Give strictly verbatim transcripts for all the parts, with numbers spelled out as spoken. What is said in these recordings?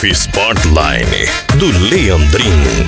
Golf Sportline do Leandrinho,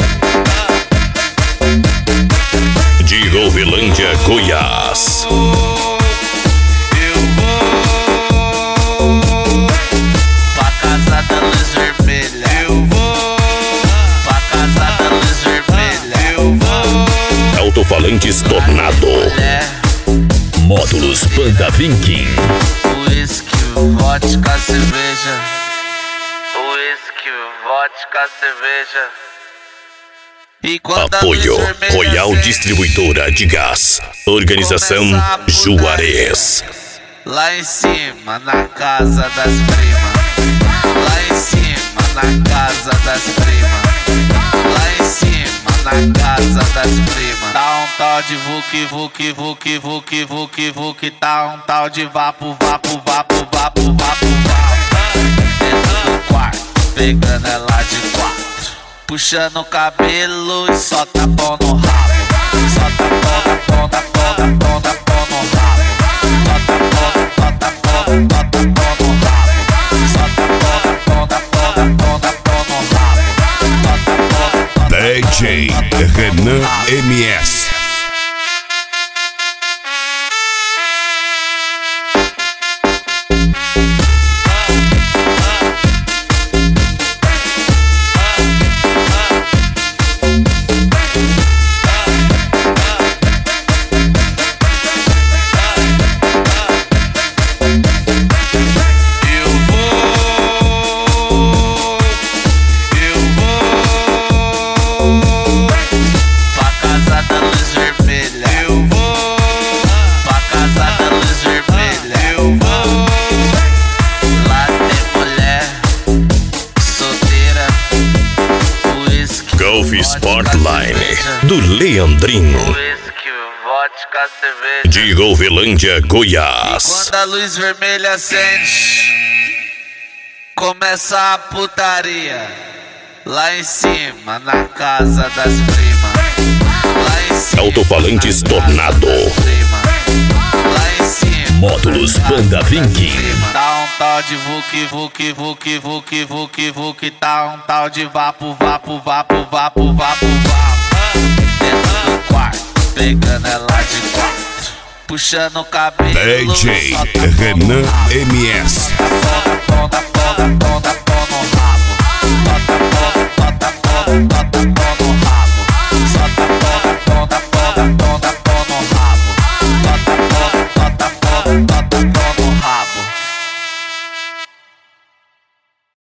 de Golvelândia, Goiás. Eu vou pra casa da luz vermelha. Eu vou pra casa da luz vermelha. Eu vou. Alto-falantes Tornado. Módulos Panda Vinking. Whisky, vodka, cerveja. Whisky, vodka, cerveja. E quando Apoio Royal Distribuidora de Gás. Organização Juarez. Lá em cima, na casa das primas. Lá em cima, na casa das primas. Lá em cima, na casa das primas. Tá um tal de Vuk, Vuk, Vuk, Vuk, Vuk, Vuk. Tá um tal de vapo, vapo, vapo, vapo, vapo, vapo. Dentro do quarto, pegando ela de quatro. Puxando o cabelo e solta pão no rabo. Solta pão na pão na pão na pão na pão no rabo. Solta pão, solta pão, solta pão no rabo. Solta pão na pão na pão na pão na pão no rabo. Solta pão, D J Renan M S. Golf Sportline do Leandrinho, whisky, vodka, cerveja. de Golvelândia, Goiás. Quando a luz vermelha acende, começa a putaria. Lá em cima, na casa das primas. Lá em cima, Alto-falantes na casa Tornado. das primas. Lá em cima, Módulos na casa Panda das Vinking. primas. Tá um tal de Vuk, Vuk, Vuk, Vuk, Vuk, Vuk. Tá um tal de vapo, vapo, vapo, vapo, vapo, vapo. Dentro do quarto, pegando ela de quatro. Puxando o cabelo. D J solta a pão no Renan rabo. M S. Solta a pão na pão na pão na pão